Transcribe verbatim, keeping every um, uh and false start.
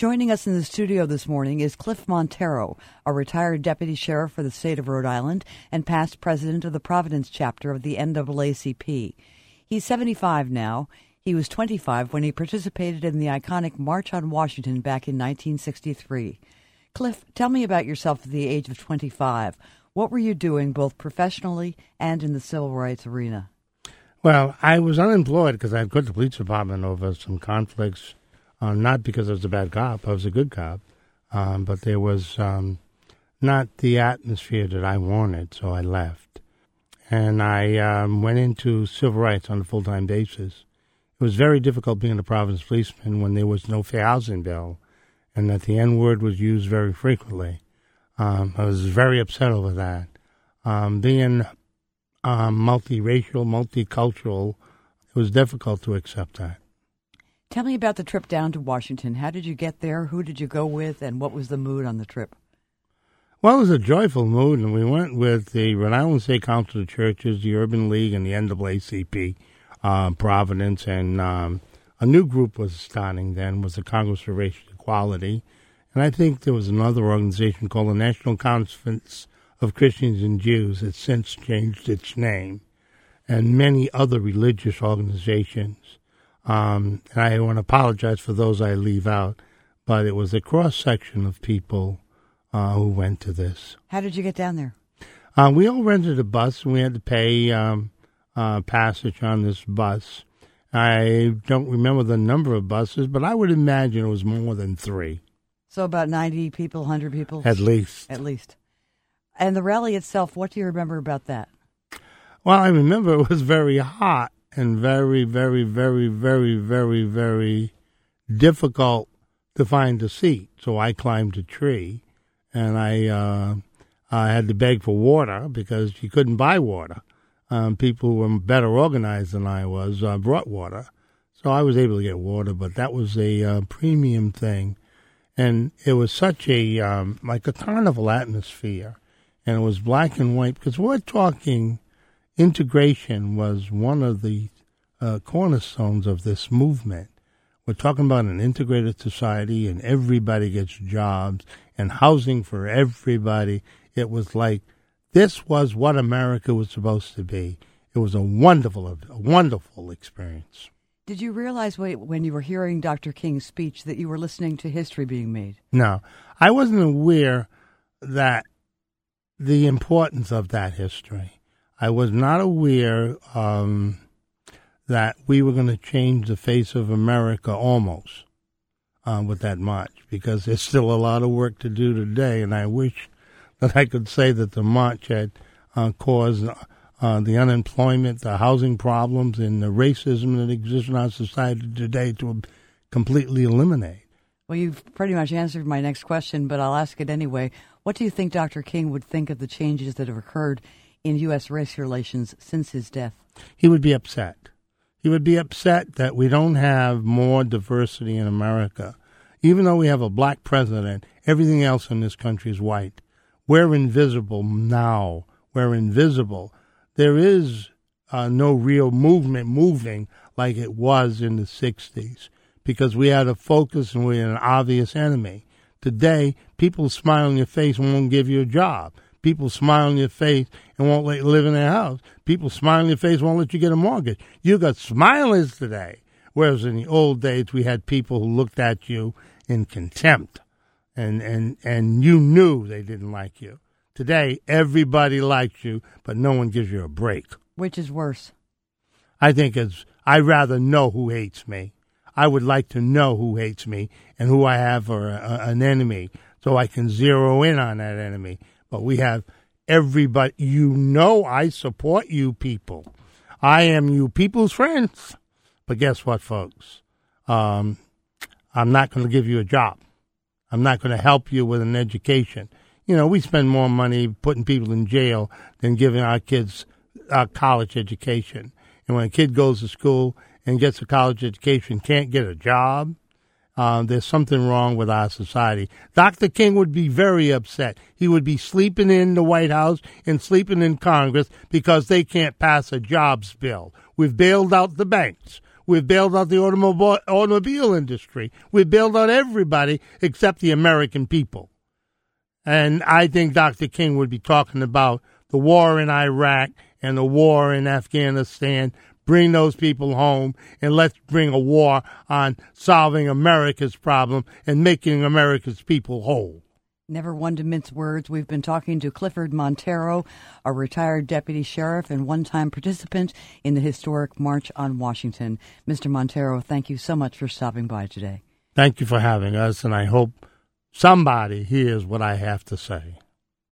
Joining us in the studio this morning is Cliff Montero, a retired deputy sheriff for the state of Rhode Island and past president of the Providence chapter of the N double A C P. He's seventy-five now. He was twenty-five when he participated in the iconic March on Washington back in nineteen sixty-three. Cliff, tell me about yourself at the age of twenty-five. What were you doing both professionally and in the civil rights arena? Well, I was unemployed because I had quit the police department over some conflicts, uh, not because I was a bad cop. I was a good cop. Um, but there was um, not the atmosphere that I wanted, so I left. And I um, went into civil rights on a full-time basis. It was very difficult being a Providence policeman when there was no fair housing bill and that the N-word was used very frequently. Um, I was very upset over that. Um, being um, multiracial, multicultural, it was difficult to accept that. Tell me about the trip down to Washington. How did you get there? Who did you go with? And what was the mood on the trip? Well, it was a joyful mood, and we went with the Rhode Island State Council of Churches, the Urban League, and the N double A C P, uh, Providence, and um, a new group was starting then, was the Congress for Racial Equality. And I think there was another organization called the National Conference of Christians and Jews. It's since changed its name, and many other religious organizations. Um, and I want to apologize for those I leave out, but it was a cross-section of people uh, who went to this. How did you get down there? Uh, we all rented a bus, and we had to pay um, uh, passage on this bus. I don't remember the number of buses, but I would imagine it was more than three. So about ninety people, one hundred people? At least. At least. And the rally itself, what do you remember about that? Well, I remember it was very hot and very, very, very, very, very, very difficult to find a seat. So I climbed a tree, and I, uh, I had to beg for water because you couldn't buy water. Um, people who were better organized than I was uh, brought water. So I was able to get water, but that was a uh, premium thing. And it was such a, um, like a carnival atmosphere. And it was black and white, because we're talking integration was one of the uh, cornerstones of this movement. We're talking about an integrated society, and everybody gets jobs and housing for everybody. It was like, this was what America was supposed to be. It was a wonderful, a wonderful experience. Did you realize when you were hearing Doctor King's speech that you were listening to history being made? No. I wasn't aware that the importance of that history. I was not aware um, that we were going to change the face of America almost uh, with that march, because there's still a lot of work to do today, and I wish that I could say that the march had uh, caused Uh, the unemployment, the housing problems, and the racism that exists in our society today to completely eliminate. Well, you've pretty much answered my next question, but I'll ask it anyway. What do you think Doctor King would think of the changes that have occurred in U S race relations since his death? He would be upset. He would be upset that we don't have more diversity in America. Even though we have a black president, everything else in this country is white. We're invisible now. We're invisible. There is uh, no real movement moving like it was in the sixties, because we had a focus and we had an obvious enemy. Today, people smile on your face and won't give you a job. People smile on your face and won't let you live in their house. People smile on your face and won't let you get a mortgage. You got smilers today, whereas in the old days we had people who looked at you in contempt, and, and, and you knew they didn't like you. Today, everybody likes you, but no one gives you a break. Which is worse? I think it's, I'd rather know who hates me. I would like to know who hates me and who I have for a, a, an enemy, so I can zero in on that enemy. But we have everybody. You know I support you people. I am you people's friends. But guess what, folks? Um, I'm not going to give you a job. I'm not going to help you with an education. You know, we spend more money putting people in jail than giving our kids a college education. And when a kid goes to school and gets a college education, can't get a job, uh, there's something wrong with our society. Doctor King would be very upset. He would be sleeping in the White House and sleeping in Congress because they can't pass a jobs bill. We've bailed out the banks. We've bailed out the automobile, automobile industry. We've bailed out everybody except the American people. And I think Doctor King would be talking about the war in Iraq and the war in Afghanistan. Bring those people home, and let's bring a war on solving America's problem and making America's people whole. Never one to mince words. We've been talking to Clifford Montero, a retired deputy sheriff and one-time participant in the historic March on Washington. Mister Montero, thank you so much for stopping by today. Thank you for having us, and I hope somebody hears what I have to say.